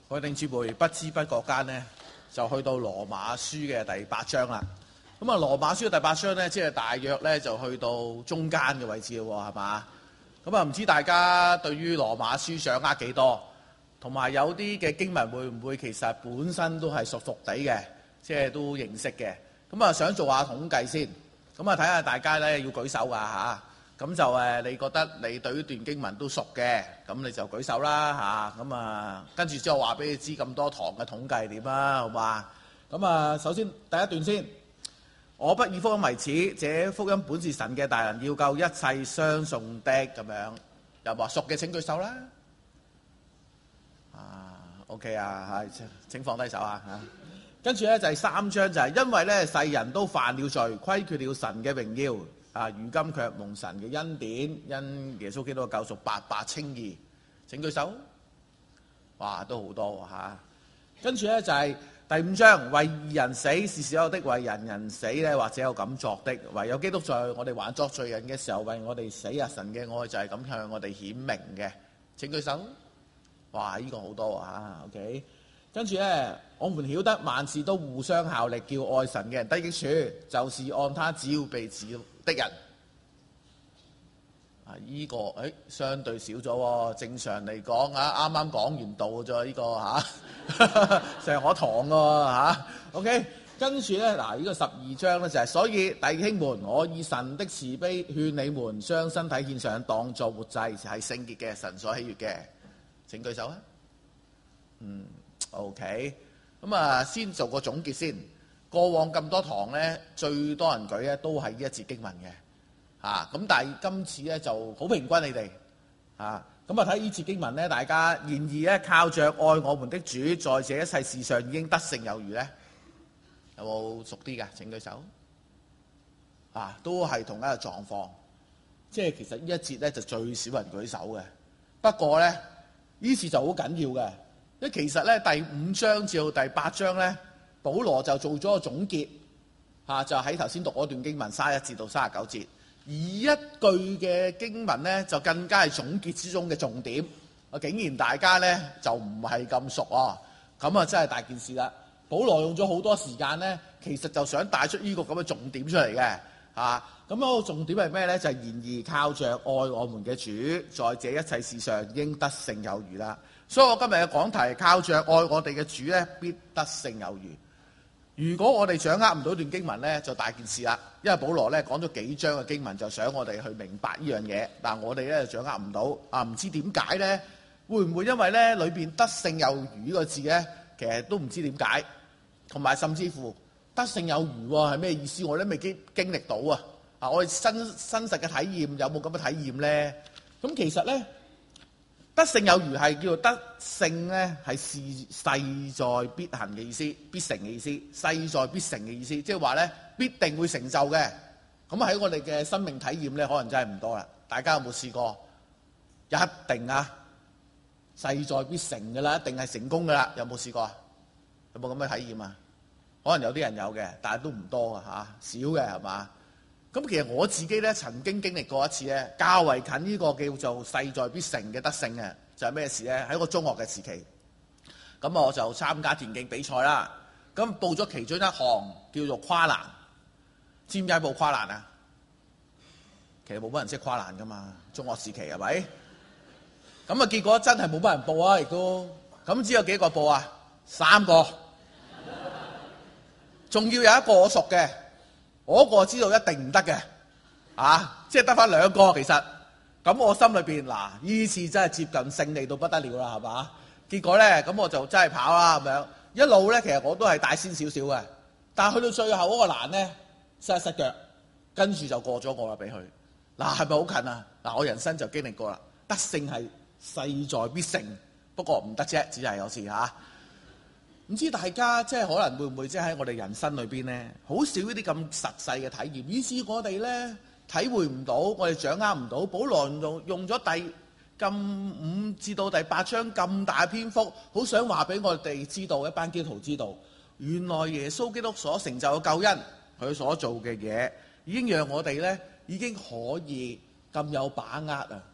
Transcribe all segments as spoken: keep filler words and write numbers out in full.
各位弟兄姊妹，不知不覺間呢，就去到羅馬書嘅第八章啦。咁啊，羅馬書嘅第八章呢，即係大約呢，就去到中間嘅位置咯，係嘛？咁啊，唔知大家對於羅馬書掌握幾多？同埋有啲嘅經文會唔會其實本身都係熟熟地嘅，即係都認識嘅？咁啊，想做下統計先。咁啊，睇下大家呢，要舉手㗎嚇。咁就誒，你覺得你對呢段經文都熟嘅，咁你就舉手啦嚇。咁啊，跟住之後話俾你知咁多堂嘅統計點啦，好嘛？咁啊，首先第一段先，我不以福音為恥，這福音本是神嘅大能，要救一切相信的。咁樣有冇熟嘅請舉手啦。啊 ，OK 啊，係請放低手啊嚇。跟住咧就係三章，就係因為咧世人都犯了罪，虧缺了神嘅榮耀。啊！如今卻蒙神嘅恩典，因耶穌基督嘅救贖，白白稱義。請舉手。哇，都好多喎嚇。跟住咧就係第五章，為義人死是少有的，為人人死咧或者有敢作的，唯有基督在我哋還作罪人嘅時候為我哋死啊！神嘅愛就係咁向我哋顯明嘅。請舉手。哇！呢個好多啊 OK。跟住咧，我們曉得萬事都互相效力，叫愛神嘅人得益處，就是按他只要被指的人。啊！依、這個誒、哎、相對少咗喎。正常嚟講啊，啱啱講完道咗呢個嚇，上我堂喎嚇。OK，跟住咧嗱，呢、這個十二章咧就係、是，所以弟兄們，我以神的慈悲勸你們，將身體獻上，當作活祭，係聖潔嘅，神所喜悅嘅。請舉手啊。嗯。OK， 咁啊，先做個總結先。過往咁多堂咧，最多人舉咧都係呢一節經文嘅，嚇。咁但係今次咧就好平均你哋，嚇。咁啊睇呢節經文咧，大家然而咧靠着愛我們的主，在這一切事上已經得勝有餘咧，有冇熟啲㗎？請舉手。啊，都係同一個狀況，即係其實呢一節咧就最少人舉手嘅。不過咧，呢次就好緊要嘅。因為其實咧第五章至到第八章咧，保羅就做咗個總結，嚇就喺頭先讀嗰段經文三十一節到三十九節，而一句嘅經文咧就更加係總結之中嘅重點。啊，竟然大家咧就唔係咁熟啊，咁啊真係大件事啦！保羅用咗好多時間咧，其實就想帶出呢個咁嘅重點出嚟嘅，嚇咁嗰個重點係咩咧？就係、是、然而靠着愛我們嘅主，在這一切事上應得勝有餘啦。所以我今日嘅講題，靠着愛我哋嘅主咧，必得勝有餘。如果我哋掌握唔到段經文咧，就大件事啦。因為保羅咧講咗幾章嘅經文，就想我哋去明白呢樣嘢，但係我哋咧掌握唔到啊，唔知點解咧？會唔會因為咧裏邊得勝有餘呢個字咧，其實都唔知點解，同埋甚至乎得勝有餘喎係咩意思？我都未經經歷到啊！啊，我哋真真實嘅體驗有冇咁嘅體驗咧？咁其實咧。得勝有餘係叫做得勝咧，係事勢在必行嘅意思，必成嘅意思，勢在必成嘅意思，即係話咧必定會成就嘅。咁喺我哋嘅生命體驗咧，可能真係唔多啦。大家有冇試過？一定啊，勢在必成嘅啦，一定係成功嘅啦。有冇試過啊？有冇咁嘅體驗啊？可能有啲人有嘅，但係都唔多啊嚇，少嘅係嘛？咁其實我自己咧曾經經歷過一次咧，較為近呢個叫做勢在必成嘅得勝嘅，就係咩事咧？喺個中學嘅時期，咁我就參加田徑比賽啦。咁報咗其中一項叫做跨欄，知唔知報跨欄啊？其實冇乜人識跨欄噶嘛，中學時期係咪？咁啊結果真係冇乜人報啊，亦都咁只有幾個報啊？三個，仲要有一個我熟嘅。我個知道一定唔得嘅，啊，即係得翻兩個其實，咁我心裏邊嗱，呢次真係接近勝利到不得了啦，係嘛？結果咧，咁我就真係跑啦咁樣，一路咧其實我都係帶先少少嘅，但係去到最後嗰個欄咧，失一失腳，跟住就過咗我啦俾佢。嗱係咪好近啊？嗱我人生就經歷過啦，得勝係勢在必成，不過唔得啫，只係有時嚇。唔知大家即係可能會唔會即係喺我哋人生裏邊咧，好少呢啲咁實際嘅體驗，以致我哋咧體會唔到，我哋掌握唔到。保羅用用咗第咁五至到第八章咁大篇幅，好想話俾我哋知道，一班基督徒知道，原來耶穌基督所成就嘅救恩，佢所做嘅嘢，已經讓我哋咧已經可以咁有把握啊！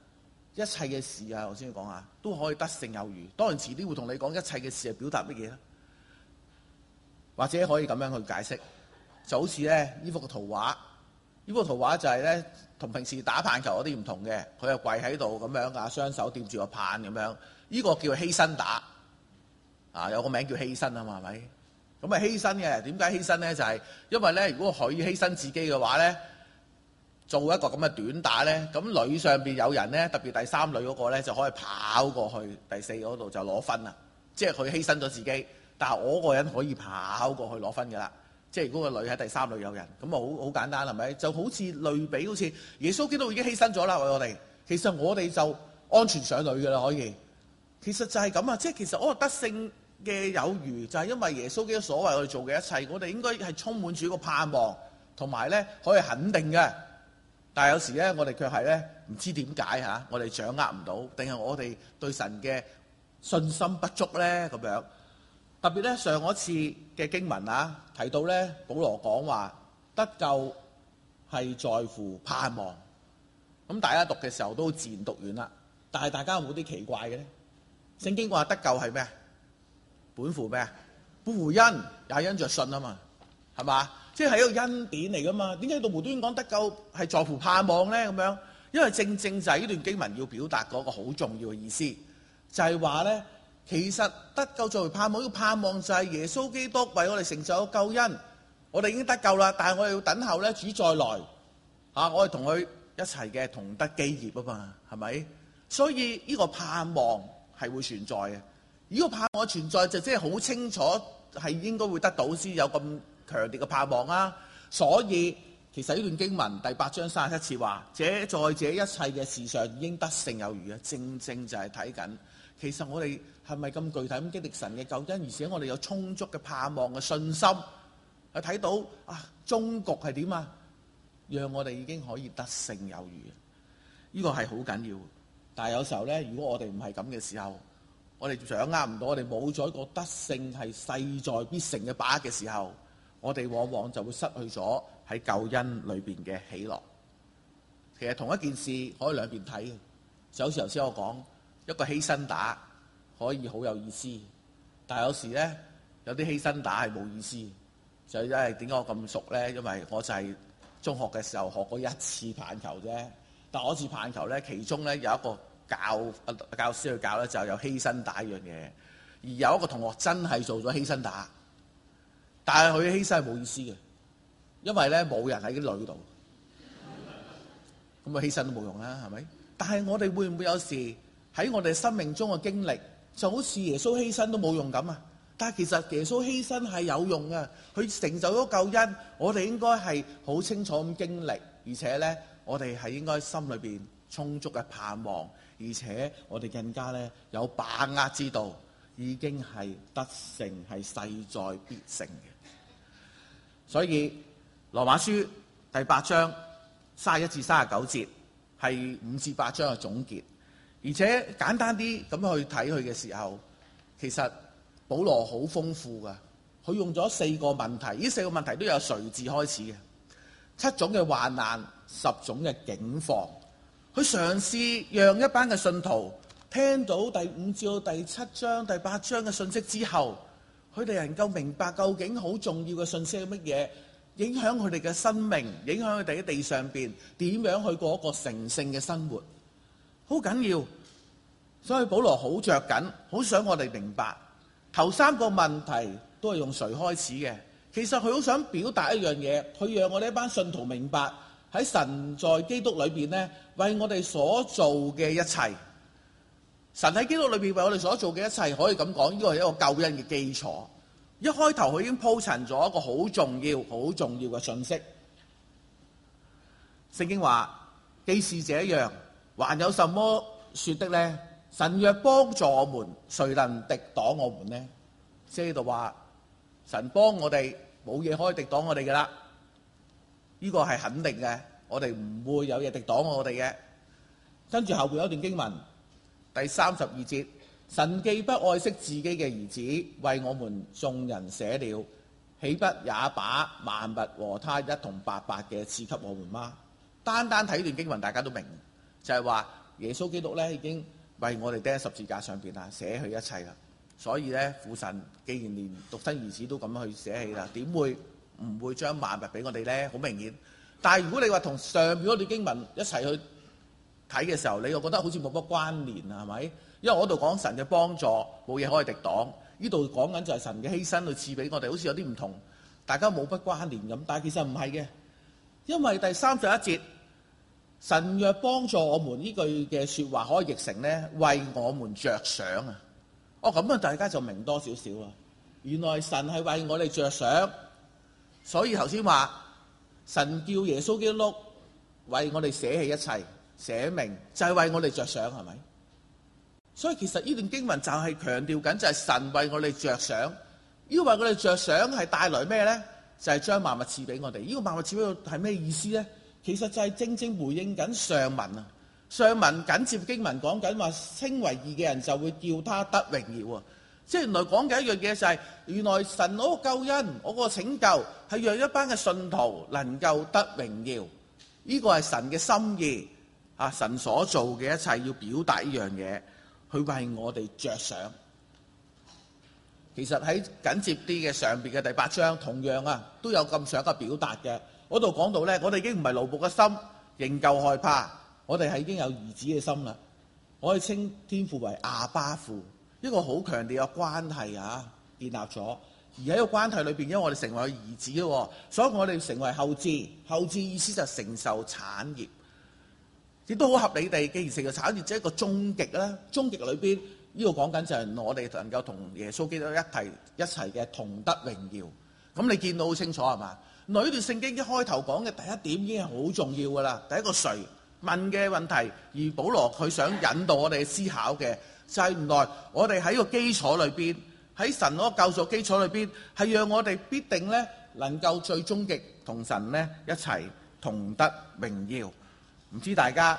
一切嘅事啊，我先講下，都可以得勝有餘。當然遲啲會同你講一切嘅事係表達乜嘢咧，或者可以咁樣去解釋，就好似咧呢幅嘅圖畫，呢幅圖畫就係咧同平時打棒球嗰啲唔同嘅，佢係跪喺度咁樣啊，雙手掂住個棒咁樣，呢個叫犧牲打啊，有個名叫犧牲啊嘛，係咪？咁啊犧牲嘅，點解犧牲咧？就係因為咧，如果佢犧牲自己嘅話咧，做一個咁嘅短打咧，咁壘上邊有人咧，特別第三壘嗰個咧就可以跑過去第四嗰度就攞分啦。即係佢犧牲咗自己，但係我個人可以跑過去攞分㗎啦。即係如果個壘喺第三壘有人，咁啊好好簡單係咪？就好似類比，好似耶穌基督已經犧牲咗啦，為我哋。其實我哋就安全上壘㗎啦，可以。其實就係咁啊，即係其實我得勝嘅有餘，就係因為耶穌基督所為我哋做嘅一切，我哋應該係充滿住一個盼望，同埋咧可以肯定嘅。但係有時咧，我哋卻係咧唔知點解嚇，我哋掌握唔到，定係我哋對神嘅信心不足咧咁樣。特別咧上一次嘅經文啊，提到咧保羅講話得救係在乎盼望。咁大家讀嘅時候都自然讀完啦。但係大家有冇啲奇怪嘅咧？聖經話得救係咩？本乎咩？本乎恩，也因着信啊嘛，係嘛？即係一個恩典嚟噶嘛？點解到無端端講得救係在乎盼望咧？咁樣，因為正正就係呢段經文要表達嗰個好重要嘅意思，就係話咧，其實得救在乎盼望，呢個盼望就係耶穌基督為我哋成就救恩，我哋已經得救啦，但係我哋要等候咧主再來，嚇、啊、我哋同佢一齊嘅同得基業啊嘛，係咪？所以呢個盼望係會存在嘅，呢、這個盼望存在就即係好清楚係應該會得到先有咁強烈嘅盼望啊！所以其實呢段經文第八章三十七節話，這在這一切嘅事上已經得勝有餘啊！正正就係睇緊，其實我哋係咪咁具體咁經歷神嘅救恩，而且我哋有充足嘅盼望嘅信心，去睇到啊終局係點啊？讓我哋已經可以得勝有餘，呢、這個係好緊要。但係有時候咧，如果我哋唔係咁嘅時候，我哋掌握唔到，我哋冇咗一個得勝係勢在必成嘅把握嘅時候，我哋往往就會失去咗喺救恩裏邊嘅喜樂。其實同一件事可以兩邊睇嘅，就好似頭先我講一個犧牲打可以好有意思，但係有時咧有啲犧牲打係冇意思。就因為點解我咁熟咧？因為我就係中學嘅時候學過一次棒球啫。但係嗰次棒球咧，其中咧有一個教教師去教咧，就有犧牲打一樣嘢。而有一個同學真係做咗犧牲打，但係佢嘅犧牲係冇意思嘅，因為咧冇人喺啲壘度，咁啊犧牲都冇用啦，係咪？但係我哋會唔會有時喺我哋生命中嘅經歷，就好似耶穌犧牲都冇用咁啊？但係其實耶穌犧牲係有用嘅，佢成就咗救恩，我哋應該係好清楚咁經歷，而且咧。我哋係應該心裏邊充足嘅盼望，而且我哋更加咧有把握知道，已經係得勝係勢在必成嘅。所以羅馬書第八章三十一至三十九節係五至八章嘅總結，而且簡單啲咁去睇佢嘅時候，其實保羅好豐富噶，佢用咗四個問題，呢四個問題都有誰字開始嘅，七種嘅患難。十種嘅境況，佢嘗試讓一班嘅信徒聽到第五至到第七章、第八章嘅信息之後，佢哋能夠明白究竟好重要嘅信息係乜嘢，影響佢哋嘅生命，影響佢哋喺地上邊點樣去過一個成聖嘅生活，好緊要。所以保羅好着緊，好想我哋明白頭三個問題都係用誰開始嘅。其實佢好想表達一樣嘢，佢讓我哋一班信徒明白。喺神在基督裏邊咧，為我哋所做嘅一切，神喺基督裏邊為我哋所做嘅一切，可以咁講，呢個係一個救恩嘅基礎。一開頭佢已經鋪陳咗一個好重要、好重要嘅信息。聖經話：既是這樣，還有什麼說的呢？神若幫助我們，誰能敵擋我們呢？即係呢度話，神幫我哋，冇嘢可以敵擋我哋噶啦。呢個係肯定嘅，我哋唔會有嘢敵擋我哋嘅。跟住後邊有一段經文，第三十二節，神既不愛惜自己嘅兒子，為我們眾人捨了，豈不也把萬物和他一同白白嘅賜給我們嗎？單單睇段經文，大家都明，就係話耶穌基督咧已經為我哋釘喺十字架上邊啦，捨去一切啦。所以咧，父神既然連獨生兒子都咁樣去捨棄啦，點會唔會將萬物俾我哋咧？好明顯。但係如果你話同上邊嗰段經文一齊去睇嘅時候，你又覺得好似冇乜關聯啊？係咪？因為我度講神嘅幫助，冇嘢可以敵擋。呢度講緊就係神嘅犧牲去賜俾我哋，好似有啲唔同，大家冇乜關聯咁。但係其實唔係嘅，因為第三十一節，神若幫助我們呢句嘅説話可以譯成呢：「為我們着想啊！哦，咁啊，大家就明多少少啦。原來神係為我哋着想，所以頭先話神叫耶穌基督為我哋捨棄一切，捨命就係為我哋着想，係咪？所以其實呢段經文就係強調緊，就係神為我哋着想。呢個為我哋着想係帶來咩呢？就係將萬物賜俾我哋。呢個萬物賜俾我係咩意思呢？其實就係正正回應緊上文啊。上文緊接經文講緊話，稱為義嘅人就會叫他得榮耀啊！即係原來講緊一樣嘢就係，原來神嗰個救恩、嗰個拯救係讓一班嘅信徒能夠得榮耀。呢個係神嘅心意啊！神所做嘅一切要表達呢樣嘢，去為我哋着想。其實喺緊接啲嘅上邊嘅第八章，同樣啊都有咁上嘅表達嘅。嗰度講到呢，我哋已經唔係奴僕嘅心，仍舊害怕。我哋係已經有兒子嘅心啦，我哋稱天父為阿爸父，一個好強烈嘅關係啊，建立咗。而喺個關係裏邊，因為我哋成為兒子咯，所以我哋成為後嗣。後嗣意思就係承受產業，亦都好合理地。既然承受產業，即係一個終極啦。終極裏邊呢個講緊就係我哋能夠同耶穌基督一齊一齊嘅同得榮耀。咁你見到好清楚係嘛？原來呢段聖經一開頭講嘅第一點已經係好重要㗎啦。第一個誰問嘅問題，而保羅佢想引導我哋思考嘅就係原來我哋喺個基礎裏邊，喺神嗰個救贖基礎裏邊，係讓我哋必定咧能夠最終極同神咧一齊同得榮耀。唔知大家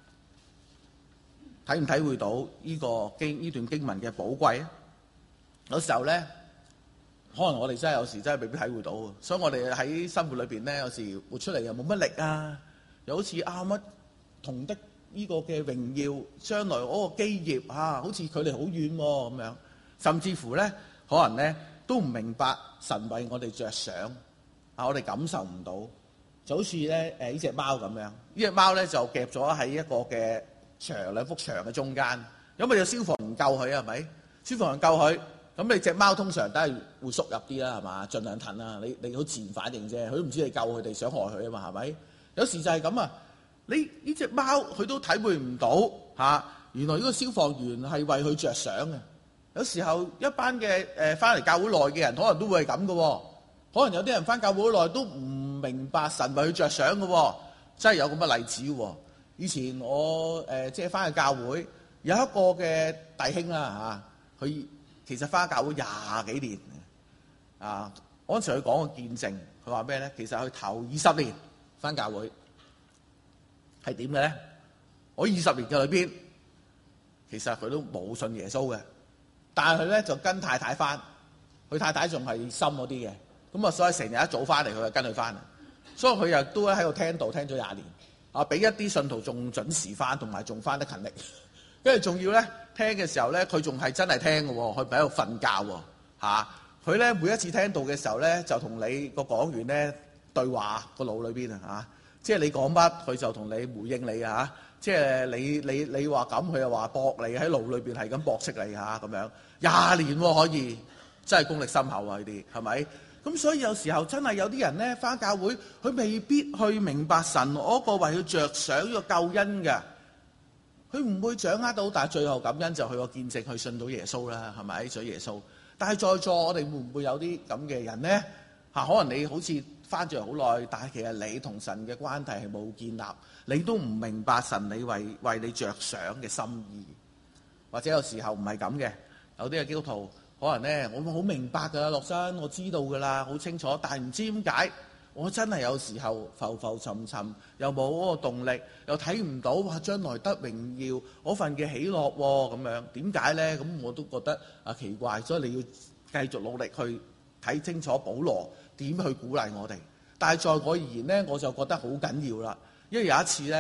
體唔體會到呢個經呢段經文嘅寶貴啊？有時候咧，可能我哋真係有時真係未必體會到，所以我哋喺生活裏邊咧，有時活出嚟又冇乜力啊，又好似啱乜。同得呢個嘅榮耀，將來嗰個基業啊，好似距離好遠喎咁樣，甚至乎咧，可能咧都唔明白神為我哋着想啊，我哋感受唔到，就好似咧誒呢隻貓咁樣，呢隻貓咧就夾咗喺一個嘅牆兩幅牆嘅中間，咁咪有消防員救佢係咪？消防員救佢，咁你隻貓通常都係會縮入啲啦，係嘛？盡量褪啦，你你好自然反應啫，佢都唔知你救佢哋想害佢啊嘛，係咪？有時就係咁啊。你呢隻貓佢都體會唔到嚇，原來呢個消防員係為佢着想嘅。有時候一班嘅誒翻嚟教會內嘅人，可能都會係咁嘅喎。可能有啲人翻教會內都唔明白神為佢着想嘅喎，真係有咁嘅例子喎。以前我誒、呃、即係翻去教會，有一個嘅弟兄啦嚇，佢其實翻教會廿幾年啊。嗰陣時佢講個見證，佢話咩咧？其實佢頭二十年翻教會。係點嘅咧？我二十年嘅裏邊，其實佢都冇信耶穌嘅，但係佢咧就跟太太翻，佢太太仲係深嗰啲嘅，咁啊所以成日一早翻嚟，佢就跟佢翻，所以佢又都喺度聽道聽咗廿年，啊比一啲信徒仲準時翻，同埋仲翻得勤力，跟住仲要咧聽嘅時候咧，佢仲係真係聽嘅喎，佢唔喺度瞓覺喎，嚇佢咧每一次聽道嘅時候咧，就同你個講員咧對話個腦裏邊啊嚇。即係你講乜，佢就同你回應你啊！即係你你你話咁，佢又話駁你喺腦裏邊係咁駁斥你嚇咁樣，廿年喎可以，真係功力深厚啊！呢啲係咪？咁所以有時候真係有啲人咧返教會，佢未必去明白神嗰個為佢着想呢個救恩嘅，佢唔會掌握到。但係最後感恩就佢個見證去信到耶穌啦，係咪？信耶穌。但係在座我哋會唔會有啲咁嘅人咧？嚇，可能你好似翻咗好耐，但係其實你同神嘅關係係冇建立，你都唔明白神你為為你着想嘅心意，或者有時候唔係咁嘅，有啲嘅基督徒可能咧，我好明白㗎啦，樂生我知道㗎啦，好清楚，但係唔知點解我真係有時候浮浮沉沉，又冇嗰個動力，又睇唔到話將來得榮耀嗰份嘅喜樂喎，咁樣點解咧？咁我都覺得啊奇怪，所以你要繼續努力去睇清楚保羅點去鼓勵我哋。但係在我而言呢，我就覺得好緊要啦。因為有一次呢，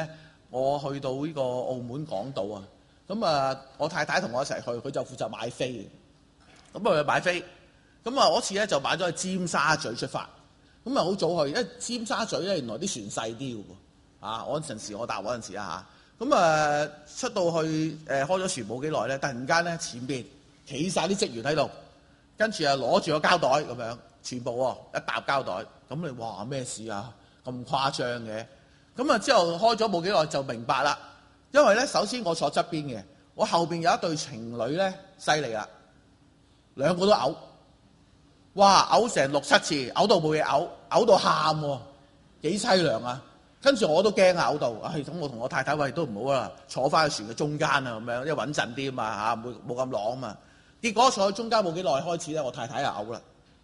我去到呢個澳門港島啊，咁啊我太太同我一齊去，佢就負責買飛嘅。咁啊去買飛，咁啊嗰次咧就買咗去尖沙咀出發，咁啊好早去，因為尖沙咀咧原來啲船細啲嘅喎，啊我嗰陣時我搭嗰陣時啊嚇，咁啊出到去誒、呃、開咗船冇幾耐咧，突然間咧前邊企晒啲職員喺度，跟住啊攞住個膠袋咁樣，全部喎一沓膠袋，咁你哇咩事啊？咁誇張嘅，咁啊之後開咗冇幾耐就明白啦，因為咧首先我坐側邊嘅，我後邊有一對情侶咧犀利啦，兩個都嘔，哇嘔成六七次，嘔到冇嘢嘔，嘔到喊喎，幾凄涼啊！跟住我都驚啊嘔到，唉咁我同我太太喂都唔好啦，坐翻去船嘅中間啊咁樣，因為穩陣啲啊嘛嚇，冇冇咁浪啊嘛。結果坐喺中間冇幾耐開始咧，我太太又嘔啦，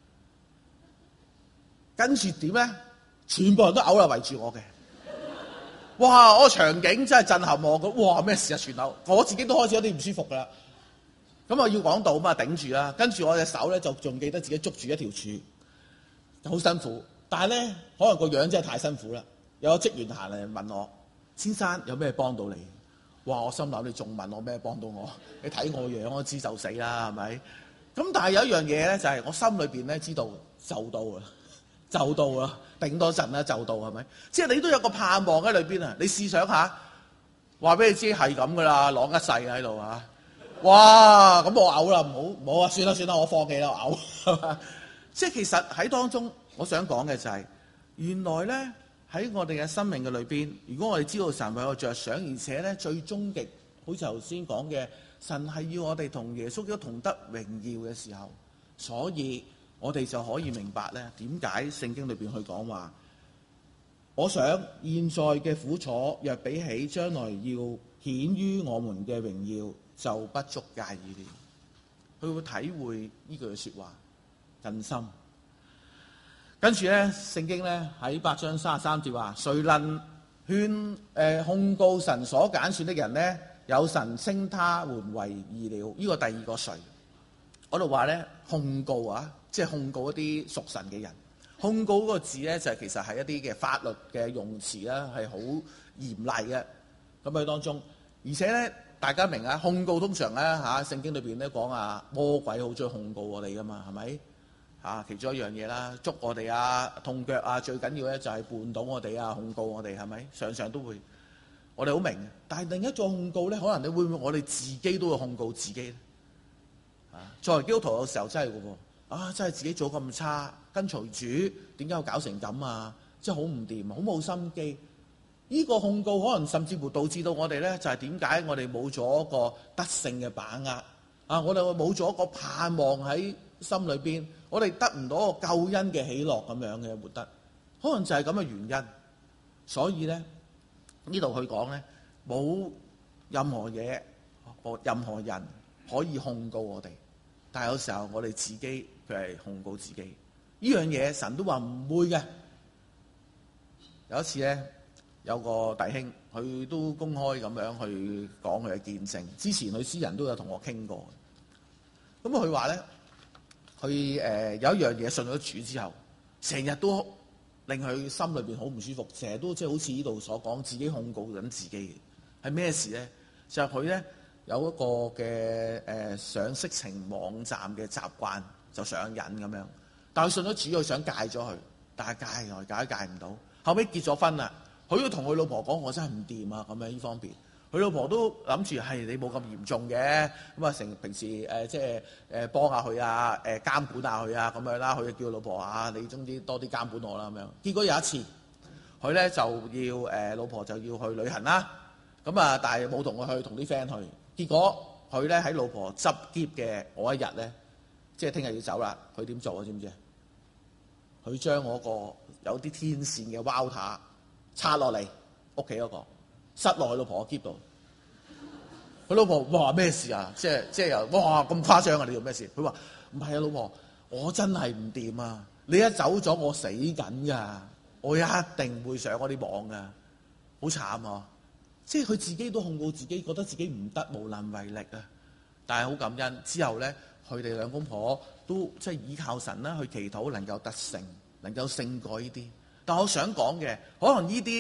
跟住點咧？全部人都嘔啦，圍住我嘅，哇！我個場景真係震撼我，哇咩事啊全嘔，我自己都開始有啲唔舒服噶啦。咁啊要講到嘛頂住啦，跟住我隻手咧就仲記得自己捉住一條柱，好辛苦。但係咧可能個樣真係太辛苦啦。有個職員行嚟問我：先生有咩幫到你？哇！我心諗你仲問我咩幫到我？你睇我樣我知就死啦，係咪？咁但係有一樣嘢咧，就係我心裏邊咧知道就到啦。就到啦，頂多陣啦，就到係咪？即係你都有個盼望喺裏邊啊！你試想下，話俾你知係咁噶啦，朗一世喺度啊！哇！咁我嘔啦，唔好唔好啊！算啦算啦，我放棄啦，我嘔。即係其實喺當中，我想講嘅就係、是、原來咧喺我哋嘅生命嘅裏邊，如果我哋知道神為我着想，而且咧最終極，好似頭先講嘅，神係要我哋同耶穌基督同得榮耀嘅時候，所以。我哋就可以明白咧，點解聖經裏邊去講話，我想現在嘅苦楚若比起將來要顯於我們嘅榮耀，就不足介意了。佢會體會呢句説話更深。跟住咧，聖經咧喺八章三十三節話：誰能勸誒、呃、控告神所揀選的人呢？有神稱他們為義了。呢、這個第二個誰？嗰度話咧控告啊。即係控告一啲屬神嘅人，控告嗰個字咧就係其實係一啲嘅法律嘅用詞啦，係好嚴厲嘅。咁喺當中，而且咧大家明啊，控告通常咧嚇聖經裏邊咧講啊，魔鬼好中意控告我哋噶嘛，係咪嚇？其中一樣嘢啦，捉我哋啊，痛腳啊，最緊要咧就係絆倒我哋啊，控告我哋係咪？常常都會，我哋好明。但係另一種控告咧，可能你會唔會我哋自己都會控告自己咧？啊，作為基督徒有時候真係嘅喎。啊！真係自己做咁差，跟隨主點解要搞成咁啊？真係好唔掂，好冇心機。呢個控告可能甚至乎導致到我哋咧，就係點解我哋冇咗一個得勝嘅把握啊！我哋冇咗一個盼望喺心裏邊，我哋得唔到個救恩嘅喜樂咁樣嘅活得，可能就係咁嘅原因。所以咧呢度去講咧，冇任何嘢，任何人可以控告我哋，但係有時候我哋自己。佢係控告自己，呢樣嘢神都話唔會嘅。有一次咧，有個弟兄佢都公開咁樣去講佢嘅見證。之前佢私人都有同我傾過。咁佢話咧，佢誒、呃、有一樣嘢信咗主之後，成日都令佢心裏邊好唔舒服，成日都即係好似呢度所講，自己控告緊自己嘅係咩事咧？就係佢咧有一個嘅誒、呃、上色情網站嘅習慣。就上癮咁樣，但佢信咗主，佢想戒咗佢，但係戒來戒都戒唔到。後尾結咗婚啦，佢都同佢老婆講：我真係唔掂啊！咁樣呢方面，佢老婆都諗住係你冇咁嚴重嘅，咁啊成平時誒、呃、即係誒幫下佢啊，誒、呃、監管下佢啊咁樣啦。佢就叫老婆啊，你總之多啲監管我啦咁樣。結果有一次，佢咧就要誒、呃、老婆就要去旅行啦，咁啊但係冇同佢去，同啲 friend 去。結果佢咧喺老婆執喼嘅嗰一日咧。即係聽日要走啦，佢點做啊？知唔知？佢將嗰個有啲天線嘅 router 插落嚟屋企嗰個，塞落佢老婆個喼度。佢老婆哇咩事啊？即係即係又哇咁誇張啊！你做咩事？佢話唔係啊，老婆，我真係唔掂啊！你一走咗，我死緊㗎，我一定會上嗰啲網㗎，好慘啊！即係佢自己都控告自己，覺得自己唔得，無能為力啊！但係好感恩之後咧。佢哋兩公婆都即係依靠神啦，去祈禱能夠得勝，能夠勝過呢啲。但我想講嘅，可能呢啲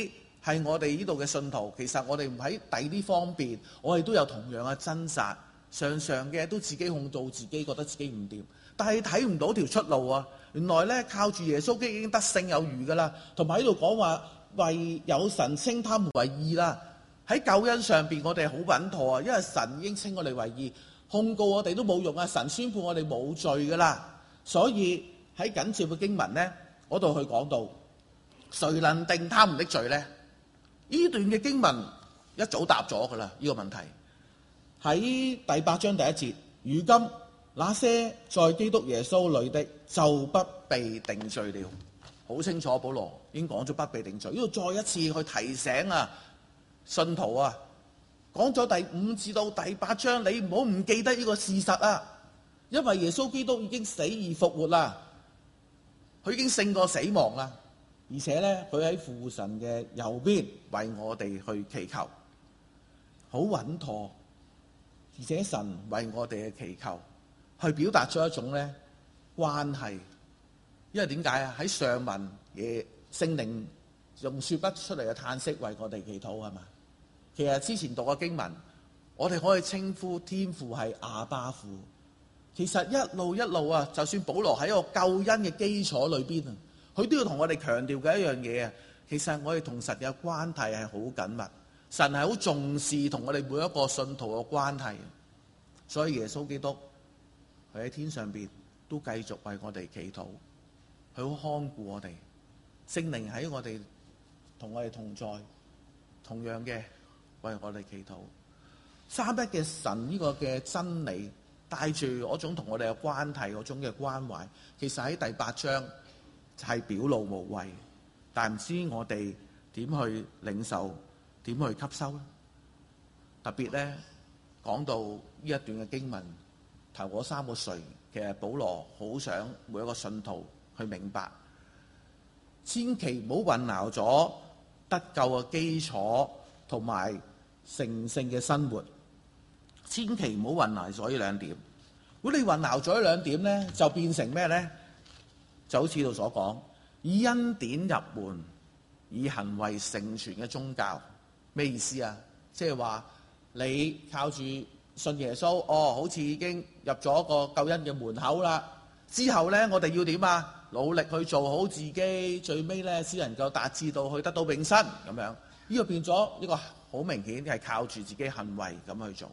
係我哋呢度嘅信徒，其實我哋唔喺第啲方面，我哋都有同樣嘅掙扎，常常嘅都自己控訴自己，覺得自己唔掂，但係睇唔到條出路啊！原來咧靠住耶穌基督已經得勝有餘噶啦，同埋喺度講話為有神稱他們為義啦。喺救恩上邊，我哋好穩妥啊，因為神已經稱我哋為義，控告我哋都冇用啊！神宣判我哋冇罪噶啦，所以喺緊接嘅經文呢，嗰度去講到，誰能定他們的罪呢？呢段嘅經文一早答咗噶啦，呢個問題喺第八章第一節。如今那些在基督耶穌裏的就不被定罪了。好清楚，保羅已經講咗不被定罪。呢度再一次去提醒啊，信徒啊，講咗第五至到第八章，你唔好唔記得呢個事實啊，因為耶穌基督已經死而復活啦，佢已經勝過死亡啦。而且咧，佢喺父神嘅右邊為我哋去祈求，好穩妥。而且神為我哋嘅祈求，去表達咗一種咧關係。因為點解啊？喺上文嘢聖靈用說不出嚟嘅嘆息為我哋祈禱係嘛？其實之前讀嘅經文，我哋可以稱呼天父係阿爸父。其實一路一路啊，就算保羅喺一個救恩嘅基礎裏邊啊，佢都要同我哋強調嘅一樣嘢啊，其實我哋同神嘅關係係好緊密，神係好重視同我哋每一個信徒嘅關係，所以耶穌基督佢喺天上邊都繼續為我哋祈禱，佢好看顧我哋，聖靈喺我哋同我哋同在，同樣嘅為我哋祈禱。三一嘅神呢個嘅真理，帶住嗰種同我哋嘅關係嗰種嘅關懷，其實喺第八章係表露無遺，但唔知我哋點去領受，點去吸收咧？特別咧講到呢一段嘅經文，頭嗰三個誰，其實保羅好想每一個信徒去明白，千祈唔好混淆咗得救嘅基礎同埋成聖嘅生活，千祈唔好混淆咗呢兩點。如果你混淆咗呢兩點咧，就變成咩咧？就好似呢度所講，以恩典入門，以行為成全嘅宗教，咩意思啊？即係話你靠住信耶穌，哦，好似已經入咗個救恩嘅門口啦。之後咧，我哋要點啊？努力去做好自己，最尾咧先能夠達至到去得到永生咁樣。呢、這個變咗呢個好明顯係靠住自己行為咁去做。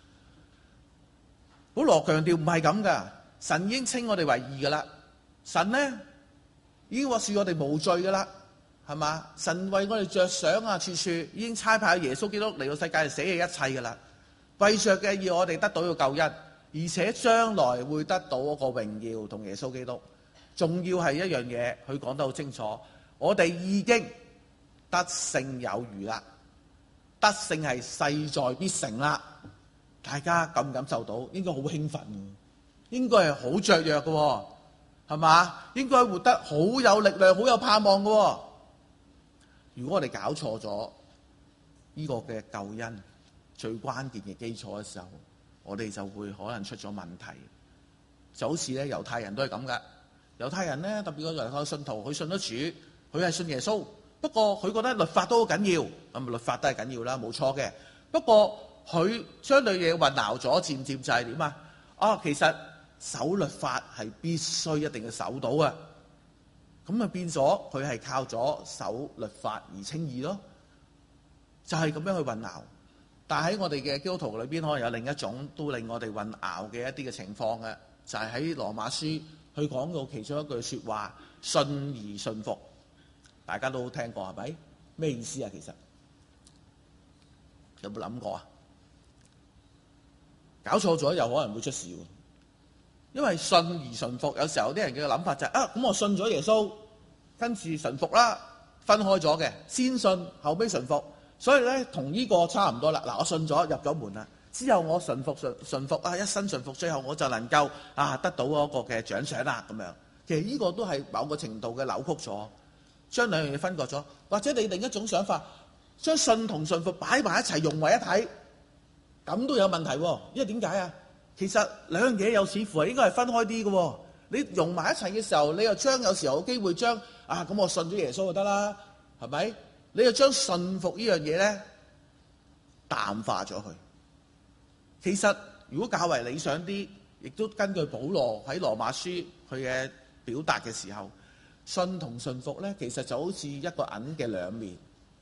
保羅強調唔係咁噶，神已經稱我哋為義噶啦。神咧已經話恕我哋無罪噶啦，係嘛？神為我哋着想啊，處處已經差派耶穌基督嚟到世界嚟死嘅一切噶啦，為着嘅要我哋得到個救恩，而且將來會得到一個榮耀同耶穌基督。仲要係一樣嘢，佢講得好清楚，我哋已經得勝有餘啦，得勝係勢在必成啦。大家感唔感受到？應該好興奮，應該係好雀躍嘅，係嘛？應該活得好有力量、好有盼望嘅。如果我哋搞錯咗呢個嘅救恩最關鍵嘅基礎嘅時候，我哋就會可能出咗問題。就好似咧猶太人都係咁噶，猶太人咧特別個猶太信徒，佢信咗主，佢係信耶穌，不過佢覺得律法都好緊要，咁律法都係緊要啦，冇錯嘅。不過佢將對嘢混淆咗，漸漸就係點啊？啊，其實守律法係必須一定要守到啊！咁啊變咗佢係靠咗守律法而稱義咯，就係、是、咁樣去混淆。但係喺我哋嘅基督徒裏邊，可能有另一種都令我哋混淆嘅一啲嘅情況嘅，就係、是、喺羅馬書去講到其中一句説話：信而信服。大家都聽過係咪？咩意思啊？其實有冇諗過啊？搞錯咗又可能會出事喎，因為信而順服，有時候啲人嘅諗法就係、是、啊，咁我信咗耶穌，跟住順服啦，分開咗嘅，先信後尾順服，所以咧同呢個差唔多啦。嗱，我信咗入咗門啦，之後我順服順順服啊，一生順服，最後我就能夠啊得到嗰個嘅獎賞啦咁樣。其實呢個都係某個程度嘅扭曲咗，將兩樣嘢分割咗，或者你另一種想法，將信同順服擺埋一齊融為一體。咁都有問題喎，因為點解啊？其實兩樣嘢又似乎係應該係分開啲嘅喎。你融埋一齊嘅時候，你又將有時候有機會將啊咁我信咗耶穌就得啦，係咪？ 你就將信服呢樣嘢咧淡化咗佢。其實如果較為理想啲，亦都根據保羅喺羅馬書佢嘅表達嘅時候，信同信服咧，其實就好似一個銀嘅兩面，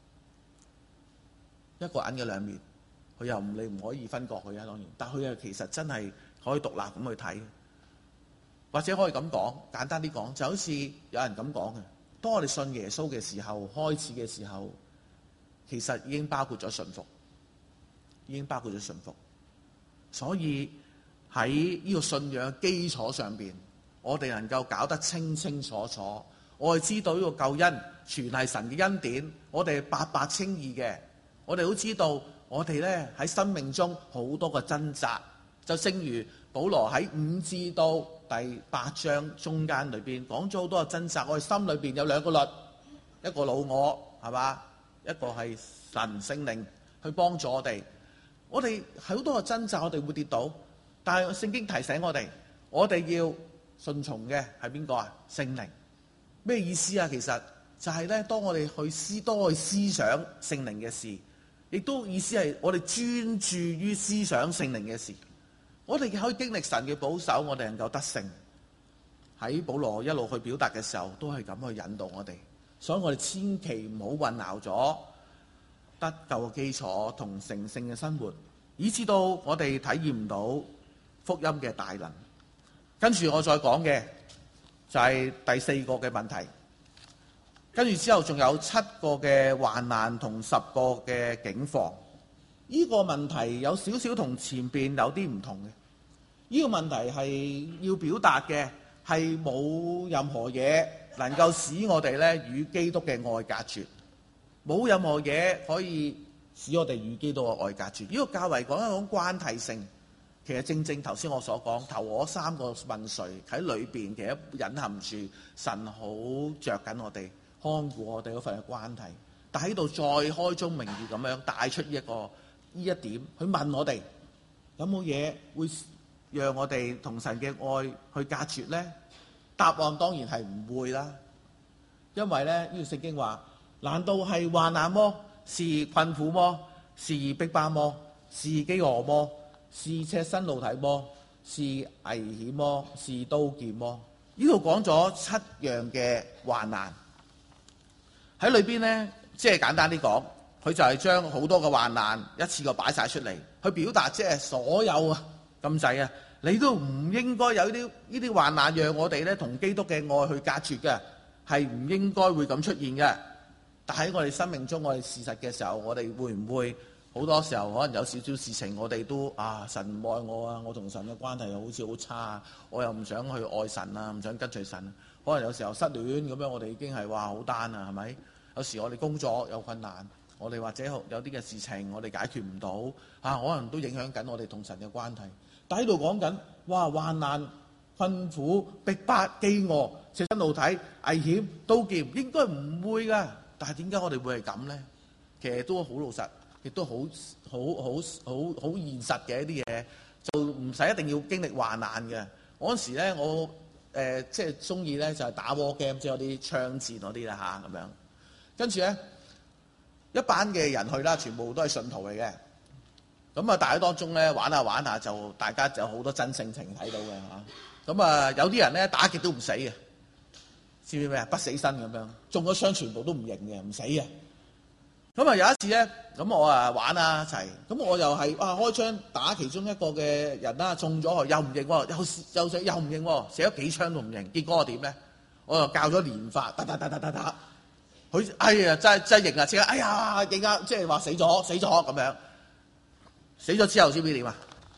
一個銀嘅兩面，佢又唔你唔可以分割佢啊，當然，但佢又其實真係可以獨立咁去睇，或者可以咁講，簡單啲講，就好似有人咁講嘅，當我哋信耶穌嘅時候，開始嘅時候，其實已經包括咗信服，已經包括咗信服，所以喺呢個信仰嘅基礎上邊，我哋能夠搞得清清楚楚，我哋知道呢個救恩全係神嘅恩典，我哋白白稱義嘅，我哋都知道我哋咧喺生命中好多個掙扎，就正如保羅喺五至到第八章中間裏邊講咗好多個掙扎，我哋心裏邊有兩個律，一個老我係嘛，一個係神聖靈去幫助我哋，我哋好多個掙扎，我哋會跌倒。但係聖經提醒我哋，我哋要順從嘅係邊個啊？聖靈。咩意思啊？其實就係咧，當我哋去思多去思想聖靈嘅事，亦都意思係我哋專注於思想聖靈嘅事，我哋可以經歷神嘅保守，我哋能夠得勝。喺保羅一路去表達嘅時候，都係咁去引導我哋，所以我哋千祈唔好混淆咗得救嘅基礎同成聖嘅生活，以致到我哋體驗唔到福音嘅大能。跟住我再講嘅就係第四個嘅問題，跟住之後仲有七個嘅患難同十個嘅境況。呢個問題有少少同前邊有啲唔同嘅。呢個問題係要表達嘅係冇任何嘢能夠使我哋咧與基督嘅愛隔絕，冇任何嘢可以使我哋與基督嘅愛隔絕。呢個較為講一種關係性。其實正正頭先我所講，頭嗰三個問誰喺裏邊，其實隱含住神好着緊我哋，看顧我哋嗰份嘅關係。但喺度再開宗明義咁樣帶出呢一個呢一點，去問我哋有冇嘢會讓我哋同神嘅愛去隔絕呢？答案當然係唔會啦，因為咧呢個聖經話：難道係患難麼？是困苦麼？是逼迫麼？是飢餓麼？是赤身露體麼？是危險麼？是刀劍麼？呢度講咗七樣嘅患難喺裏邊呢，即係簡單啲講，佢就係將好多嘅患難一次過擺晒出嚟，去表達即係所有啊咁滯啊，你都唔應該有呢啲呢啲患難，讓我哋咧同基督嘅愛去隔絕嘅，係唔應該會咁出現嘅。但喺我哋生命中，我哋事實嘅時候，我哋會唔會？好多時候可能有少少事情，我哋都啊神唔愛我啊，我同神嘅關係又好似好差啊，我又唔想去愛神啊，唔想跟隨神。可能有時候失戀咁樣，我哋已經係話好單啊，係咪？有時我哋工作有困難，我哋或者有啲嘅事情我哋解決唔到啊，可能都影響緊我哋同神嘅關係。但喺度講緊哇患難、困苦、逼迫、飢餓、赤身露體、危險、刀劍，應該唔會㗎。但係點解我哋會係咁呢？其實都好老實。亦都好好好好好現實嘅一啲嘢，就唔使一定要經歷患難嘅。嗰陣時咧，我誒、呃、即係中意咧就係、是、打 war game，即係有啲槍戰嗰啲啦嚇咁樣。跟住咧一班嘅人去啦，全部都係信徒嚟嘅。咁啊，大家當中咧玩下玩下，就大家就有好多真性情睇到嘅嚇。咁啊，有啲人咧打極都唔死嘅，知唔知咩啊？不死身咁樣，中咗傷全部都唔認嘅，唔死嘅。咁啊有一次咧，咁我啊玩啊一齊，咁我又係哇開槍打其中一個嘅人啦，中咗佢又唔認喎，又又射又唔認喎，射咗幾槍都唔認，結果我點咧？我又教咗連發，打打打打打打，佢哎呀真係真係認啊，即刻哎呀認啊，即係話死咗死咗咁樣，死咗之後知唔知點啊？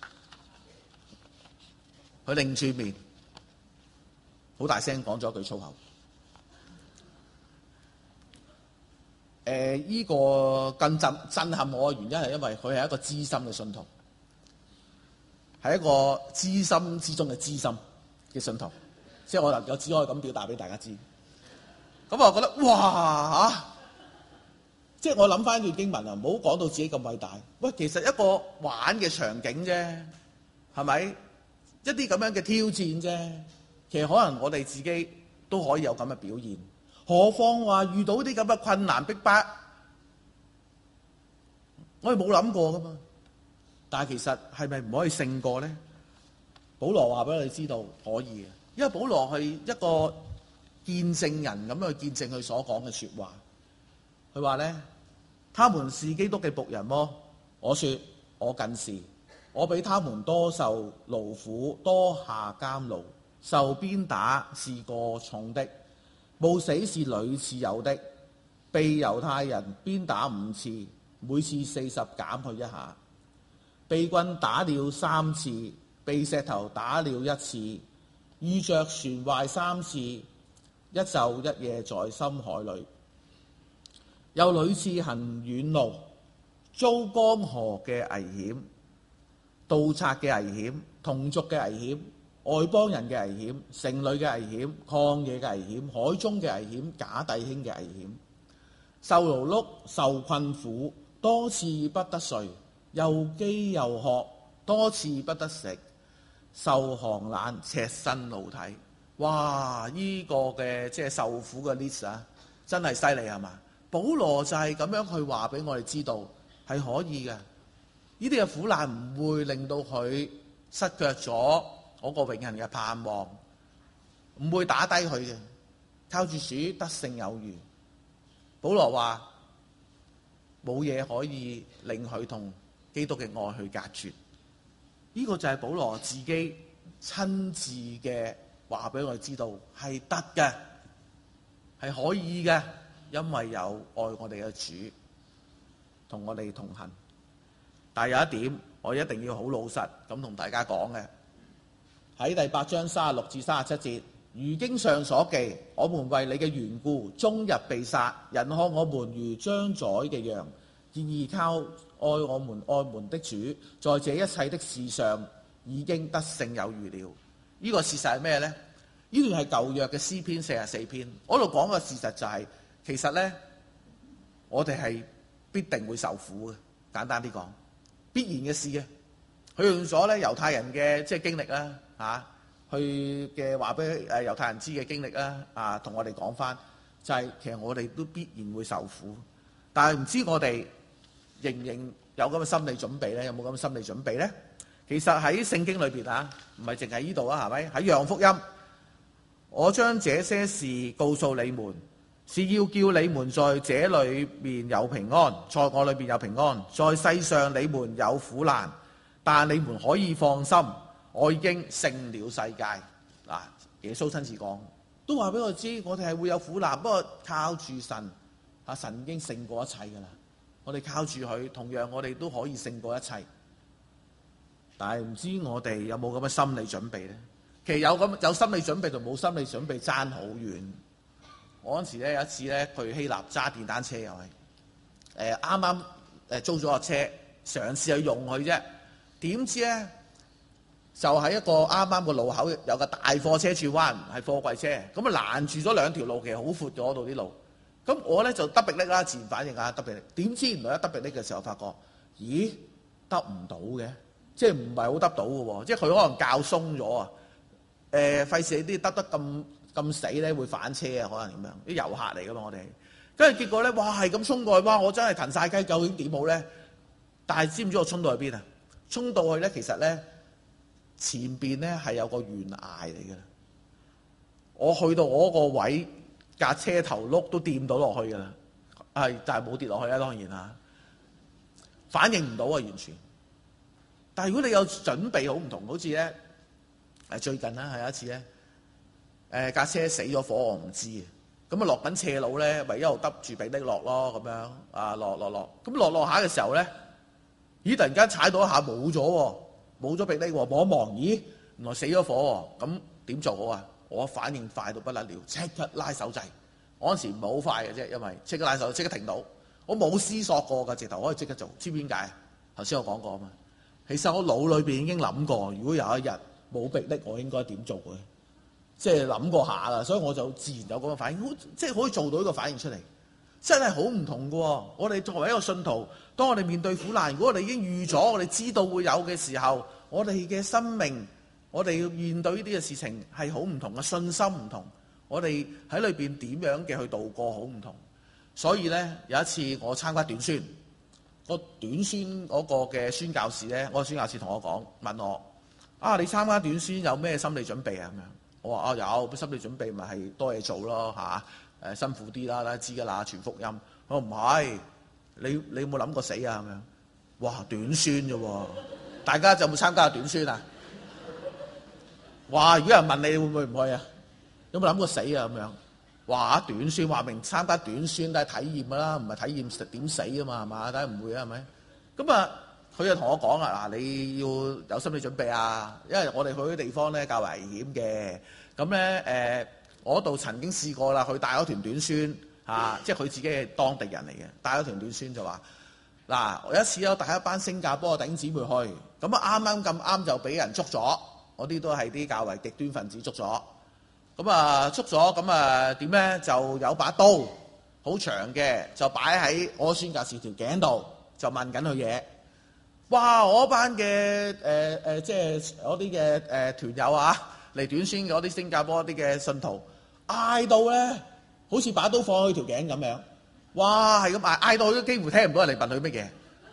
佢擰住面，好大聲講咗句粗口。誒、呃，依、這個更震震撼我嘅原因係因為佢係一個資深嘅信徒，係一個資深之中嘅資深嘅信徒，即係我能夠只可以咁表達俾大家知。咁我覺得哇嚇，即係我諗翻段經文啊，唔好講到自己咁偉大。喂，其實一個玩嘅場景啫，係咪？一啲咁樣嘅挑戰啫，其實可能我哋自己都可以有咁嘅表現。何況話遇到啲咁嘅困難逼迫， 我哋冇諗過噶嘛。但係其實係咪唔可以勝過呢？保羅話俾我哋知道可以嘅，因為保羅係一個見證人咁樣去見證佢所講嘅説話。佢話呢，他們是基督嘅僕人麼？我說我近是，我比他們多受勞苦，多下監牢，受鞭打是過重的，冒死是屢次有的，被猶太人鞭打五次，每次四十減去一下，被棍打了三次，被石頭打了一次，遇着船壞三次，一晝一夜在深海裏，又屢次行遠路，遭江河嘅危險、盜賊嘅危險、同族嘅危險、外邦人嘅危險、城裏嘅危險、曠野嘅危險、海中嘅危險、假弟兄嘅危險，受勞碌、受困苦，多次不得睡，又飢又渴，多次不得食，受寒冷，赤身露體。哇！呢、這個嘅即係受苦嘅 list 啊，真係犀利係嘛？保羅就係咁樣去話俾我哋知道係可以嘅。呢啲嘅苦難唔會令到佢失腳咗嗰個永恆嘅盼望，唔會打低佢嘅。靠住主得勝有餘。保羅話冇嘢可以令佢同基督嘅愛去隔絕。呢、這個就係保羅自己親自嘅話俾我哋知道係得嘅，係可以嘅，因為有愛我哋嘅主同我哋同行。但係有一點我一定要好老實咁同大家講嘅，喺第八章三十六至三十七節，如經上所記，我們為你嘅緣故終日被殺，人看我們如將宰嘅羊，然而靠愛我們愛們的主，在這一切的事上已經得勝有餘了。呢、這個事實係咩呢？呢段係舊約嘅詩篇四十四篇，我度講嘅事實就係、是，其實呢，我哋係必定會受苦嘅。簡單啲講，必然嘅事嘅。佢用咗咧猶太人嘅即係經歷啦，嚇、啊，去嘅話俾誒猶太人知嘅經歷啦，啊，同我哋講翻，就係、是、其實我哋都必然會受苦，但係唔知我哋認唔認有咁嘅心理準備咧？有冇咁嘅心理準備咧？其實喺聖經裏邊啊，唔係淨係呢度啊，係咪？喺約翰福音，我將這些事告訴你們，是要叫你們在這裏面有平安，在我裏面有平安。在世上你們有苦難，但你們可以放心，我已經勝了世界。嗱，耶穌親自講，都話俾我知，我哋係會有苦難，不過靠住神，啊，神已經勝過一切噶啦。我哋靠住佢，同樣我哋都可以勝過一切。但係唔知我哋有冇咁嘅心理準備呢？其實有咁有心理準備同冇心理準備爭好遠。我嗰陣時咧有一次咧去希臘揸電單車又係誒啱啱誒租咗個車，嘗試去用佢啫。點知咧就喺一個啱啱個路口有個大貨車轉彎，係貨櫃車，咁啊攔住咗兩條路，其實好闊咗度啲路。咁我咧就得迫力啦，自然反應啊得迫力。點知原來一得迫力嘅時候，發覺咦得唔到嘅，即係唔係好得到嘅喎，即係佢可能較鬆咗啊。誒費事啲得得咁咁死咧會反車啊，可能咁樣啲遊客嚟噶嘛我哋。跟住結果咧，哇係咁衝過去，哇我真係騰晒雞，究竟點好咧？但係知唔知我衝到去邊啊？衝到去咧，其實咧前邊咧係有個懸崖嚟嘅。我去到我個位，架車頭轆都掂到落去㗎啦，係但係冇跌落去啊，當然啦，反應唔到啊完全。但係如果你有準備好唔同，好似咧誒最近啦係有一次咧誒架車死咗火，我唔知嘅，咁啊落緊斜路咧，咪一路揼住鼻拎落咯咁樣啊落落落，咁落落下嘅時候咧，咦突然間踩到一下冇咗喎，冇咗鼻拎喎，望一望，咦原來死咗火喎，咁點做好啊？我反應快到不得了，即刻拉手掣。我嗰時唔係好快嘅啫，因為即刻拉手，即刻停到。我冇思索過㗎，直頭可以即刻做。知唔知點解？頭先我講過啊嘛。其實我腦裏邊已經諗過，如果有一日冇迫力，我應該點做嘅？即係諗過下啦，所以我就自然有咁嘅反應，即係可以做到呢個反應出嚟。真係好唔同㗎喎！我哋作為一個信徒，當我哋面對苦難，如果我哋已經預咗，我哋知道會有嘅時候，我哋嘅生命。我哋要面對呢啲嘅事情係好唔同嘅，信心唔同，我哋喺裏邊點樣嘅去度過好唔同。所以呢，有一次我參加短宣，嗰個短宣嗰個嘅宣教士咧，嗰個宣教士同我講，問我啊，你參加短宣有咩心理準備啊？咁樣我話啊有，心理準備咪係多嘢做咯嚇，誒辛苦啲啦，知㗎啦，傳福音。我唔係，你你有冇諗過死啊？咁樣，哇短宣啫喎，大家有冇參加短宣啊？哇！如果有人問你，你會唔會唔去啊？有冇諗過死啊？咁樣，哇！短宣話明參加短宣都係體驗㗎啦，唔係體驗點死啊嘛，係嘛？梗係唔會啊，係咪？咁啊，佢就同我講啊，嗱，你要有心理準備啊，因為我哋去啲地方咧較為危險嘅。咁咧誒，我度曾經試過啦，佢帶咗團短宣嚇，即係佢自己係當地人嚟嘅，帶咗團短宣就話嗱，我有一次有帶一班新加坡嘅弟兄姊妹去，咁啊啱啱咁啱就俾人捉咗。嗰啲都係啲較為極端分子捉咗，咁啊捉咗，咁啊點咧？就有把刀好長嘅，就擺喺我宣教士條頸度，就問緊佢嘢。哇！我班嘅誒誒，即係嗰啲嘅誒團友啊，嚟短宣嗰啲新加坡啲嘅信徒，嗌到咧，好似把刀放喺條頸咁樣。哇！係咁嗌，嗌到都幾乎聽唔到人哋問佢乜嘢。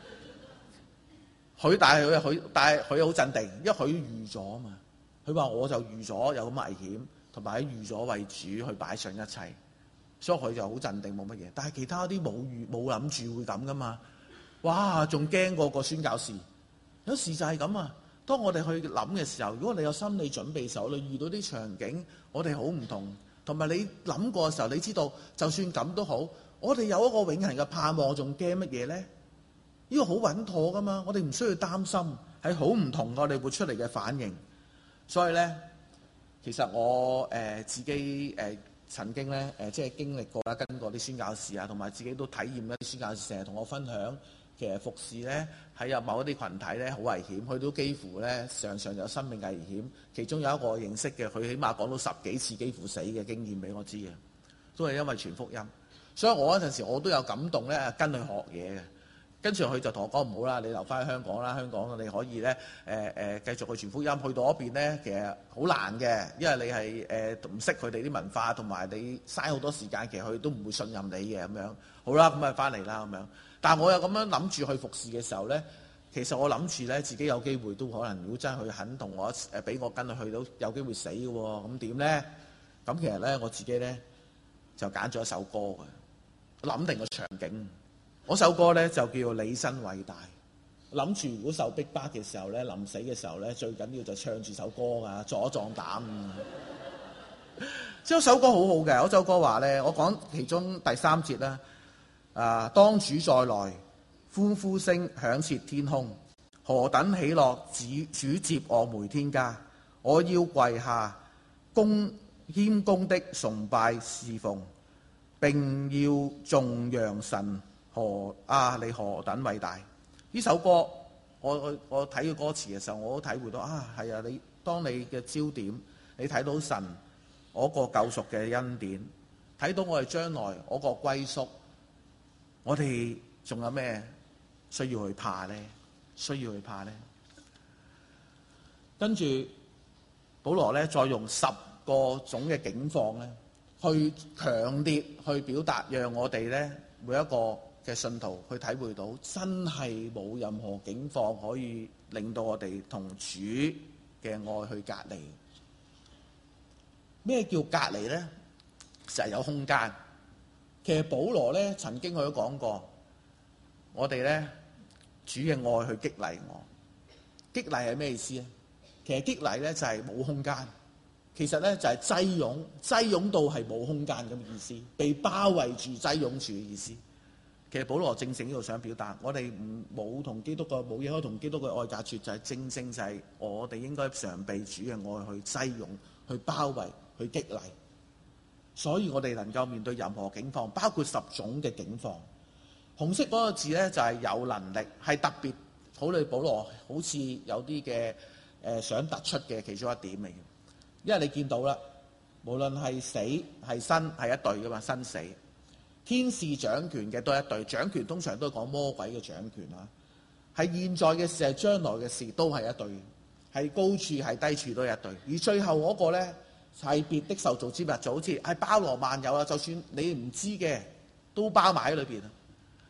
佢但係佢佢但係佢好鎮定，因為佢預咗啊嘛。佢話我就預咗有咁危險，同埋喺預咗為主去擺上一切，所以佢就好鎮定冇乜嘢。但係其他啲冇預冇諗住會咁噶嘛。哇！仲驚過個宣教士。有時就係咁啊。當我哋去諗嘅時候，如果你有心理準備嘅時候，你遇到啲場景，我哋好唔同。同埋你諗過嘅時候，你知道就算咁都好，我哋有一個永恆嘅盼望，仲驚乜嘢咧？呢個好穩妥噶嘛，我哋唔需要擔心，係好唔同我哋會出嚟嘅反應。所以咧，其實我誒、呃、自己誒、呃、曾經咧誒、呃、即係經歷過啦，跟過啲宣教士啊，同埋自己都體驗一啲宣教士成日同我分享，其實服侍咧喺有某一啲群體咧好危險，佢都幾乎咧常常有生命危險。其中有一個我認識嘅，佢起碼講到十幾次幾乎死嘅經驗俾我知嘅，都係因為傳福音。所以我嗰陣時我都有感動咧，跟佢學嘢嘅。跟住佢就同我講唔好啦，你留翻喺香港啦，香港你可以咧誒誒繼續去傳福音。去到嗰邊咧，其實好難嘅，因為你係誒唔識佢哋啲文化，同埋你嘥好多時間，其實佢都唔會信任你嘅咁樣。好啦，咁咪翻嚟啦咁樣。但係我又咁樣諗住去服侍嘅時候咧，其實我諗住咧自己有機會都可能，如果真係佢肯同我誒俾我跟佢去到，有機會死嘅喎。咁點咧？咁其實咧我自己咧就揀咗一首歌嘅，諗定個場景。嗰首歌咧就叫做《你真偉大》，諗住如果受逼迫嘅時候咧，臨死嘅時候咧，最緊要就唱住首歌啊，壯一壯膽。即係首歌好好嘅，嗰首歌話咧，我講其中第三節啦。啊，當主再來，歡呼聲響徹天空，何等喜樂！主主接我回天家，我要跪下，恭謙恭的崇拜侍奉，並要頌揚神。何啊！你何等偉大！呢首歌，我我我睇嘅歌詞嘅時候，我都體會到啊，係啊！你當你嘅焦點，你睇到神嗰個救贖嘅恩典，睇到我哋將來嗰個歸宿，我哋仲有咩需要去怕呢？需要去怕呢？跟住保羅咧，再用十個種嘅境況咧，去強烈去表達，讓我哋咧每一個嘅信徒去體會到，真係冇任何境況可以令到我哋同主嘅愛去隔離。咩叫隔離呢？就係有空間。其實保羅咧曾經佢都講過，我哋咧主嘅愛去激勵我。激勵係咩意思咧？其實激勵咧就係冇空間。其實咧就係擠擁，擠擁到係冇空間咁嘅意思，被包圍住擠擁住嘅意思。其實保羅正正呢度想表達，我哋唔冇同基督嘅冇嘢可以同基督嘅愛隔絕，就係正正就係我哋應該常被主嘅愛去擠擁、去包圍、去激勵。所以我哋能夠面對任何境況，包括十種嘅境況。紅色嗰個字咧就係有能力，係特別好似保羅好似有啲嘅誒想突出嘅其中一點嚟嘅。因為你見到啦，無論係死係生係一對噶嘛，生死。天使掌權嘅都係一對，掌權通常都係講魔鬼嘅掌權啦。係現在嘅事係將來嘅事都係一對，係高處係低處都係一對。而最後嗰個咧係別的受造之物，就好似係包羅萬有啦。就算你唔知嘅都包埋喺裏邊。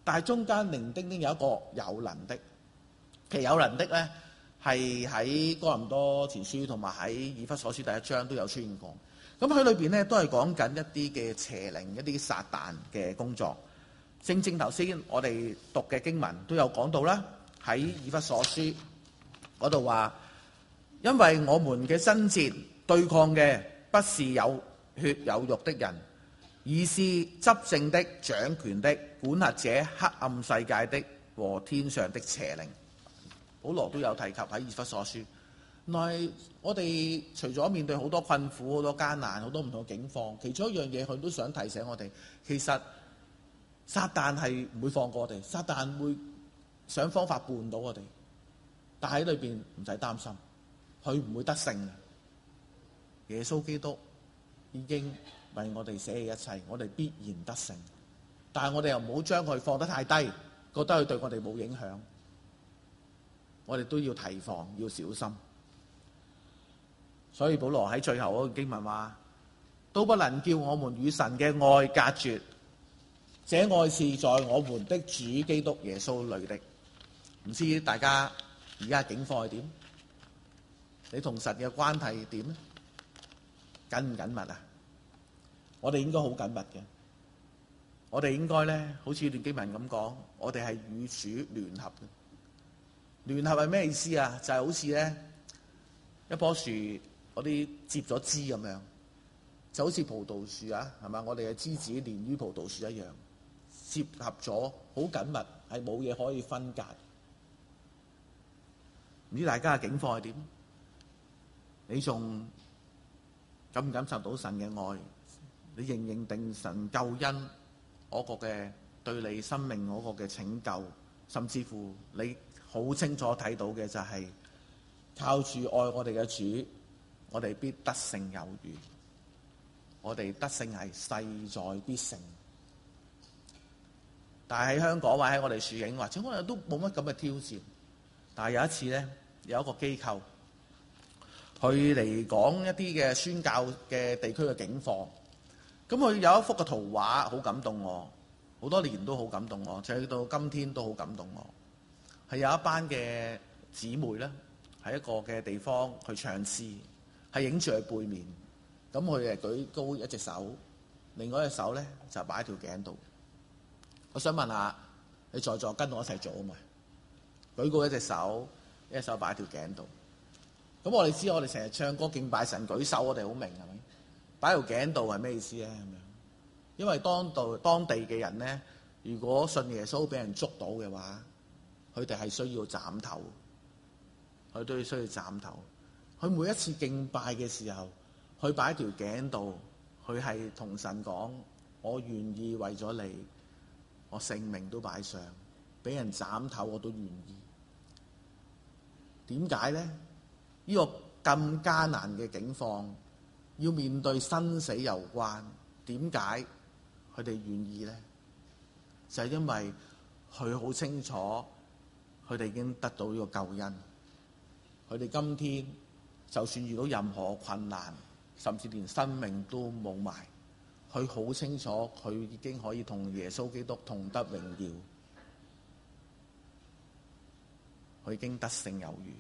但係中間零丁丁有一個有能的。其實有能的咧係喺哥林多前書同埋喺以弗所書第一章都有出現過。咁佢裏邊咧都係講緊一啲嘅邪靈、一啲撒旦嘅工作。正正頭先我哋讀嘅經文都有講到啦，喺以弗所書嗰度話，因為我們嘅爭戰對抗嘅不是有血有肉的人，而是執政的、掌權的、管轄者黑暗世界的和天上的邪靈。保羅都有提及喺以弗所書，原來我哋除咗面對好多困苦、好多艱難、好多唔同嘅境況，其中一樣嘢佢都想提醒我哋，其實撒旦係唔會放過我哋，撒旦會想方法絆倒我哋，但喺裏邊唔使擔心，佢唔會得勝。耶穌基督已經為我哋捨棄一切，我哋必然得勝。但係我哋又唔好將佢放得太低，覺得佢對我哋冇影響。我哋都要提防，要小心。所以保羅喺最後嗰個經文話，都不能叫我們與神嘅愛隔絕，這愛是在我們的主基督耶穌裏的。唔知大家而家境況係點？你同神嘅關係點咧？緊唔緊密啊？我哋應該好緊密嘅。我哋應該咧，好似段經文咁講，我哋係與主聯合嘅。聯合係咩意思啊？就係、是、好似咧一棵樹嗰啲接咗枝咁樣，就好似葡萄樹啊，係嘛？我哋嘅枝子連於葡萄樹一樣，結合咗好緊密，係冇嘢可以分隔。唔知大家嘅境況係點？你仲感唔感受到神嘅愛？你認唔認定神救恩嗰個嘅對你生命嗰個嘅拯救，甚至乎你好清楚睇到嘅就係靠住愛我哋嘅主，我哋必得勝有餘。我哋得勝係勢在必成。但係喺香港或者喺我哋處境，或者我哋都冇乜咁嘅挑戰。但係有一次咧，有一個機構佢嚟講一啲嘅宣教嘅地區嘅境況，咁佢有一幅嘅圖畫好感動我，好多年都好感動我，直到今天都好感動我。係有一班嘅姊妹咧，喺一個嘅地方去唱詩，係影住佢背面，咁佢誒舉高一隻手，另外一隻手咧就擺喺條頸度。我想問下，你在座跟我一齊做啊嘛？舉高一隻手，一隻手擺喺條頸度。咁我哋知，我哋成日唱歌敬拜神，舉手我哋好明係咪？擺喺條頸度係咩意思咧？咁樣，因為當度當地嘅人咧，如果信耶穌俾人捉到嘅話，佢哋係需要斬頭，佢都要需要斬頭。佢每一次敬拜嘅時候，佢擺喺條頸度，佢係同神講：我願意為咗你，我性命都擺上，俾人斬頭我都願意。點解咧？呢個咁艱難嘅境況，要面對生死攸關，點解佢哋願意咧？就係因為佢好清楚，佢哋已經得到呢個救恩。佢哋今天就算遇到任何困難，甚至連生命都冇埋，佢好清楚佢已經可以同耶穌基督同得榮耀，佢已經得勝有餘。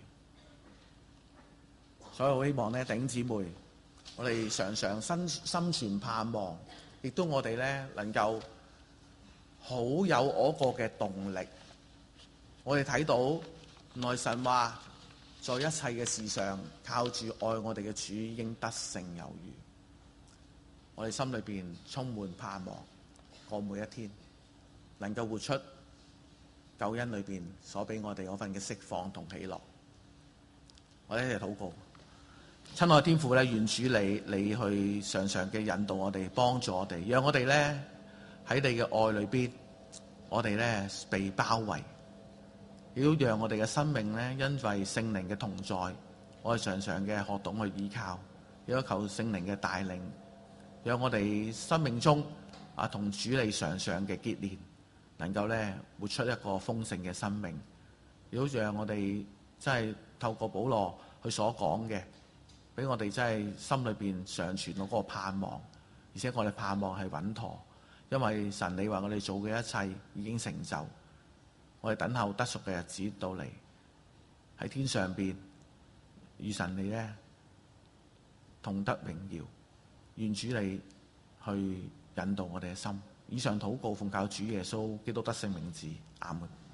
所以我希望咧，弟兄姊妹，我哋常常心心存盼望，亦都我哋咧能夠好有嗰個嘅動力。我哋睇到內神話，在一切嘅事上靠住愛我哋嘅主，已經得勝有餘。我哋心裏邊充滿盼望，過每一天能夠活出救恩裏邊所俾我哋嗰份嘅釋放同喜樂。我哋一齊禱告。親愛天父咧，願主你你去常常嘅引導我哋，幫助我哋，讓我哋咧喺你嘅愛裏邊，我哋咧被包圍，亦都讓我哋嘅生命咧因為聖靈嘅同在，我哋常常嘅學懂去依靠，亦都求聖靈嘅帶領，讓我哋生命中啊同主你常常嘅結連，能夠咧活出一個豐盛嘅生命，亦都讓我哋真係透過保羅佢所講嘅，俾我哋真係心裏邊常存嗰個盼望，而且我哋盼望係穩妥， 因為神你話我哋做嘅一切已經成就，我哋等候得贖嘅日子到嚟，喺天上邊與神你呢同得榮耀。願主你去引導我哋嘅心。以上禱告奉靠主耶穌基督得勝名字，阿門。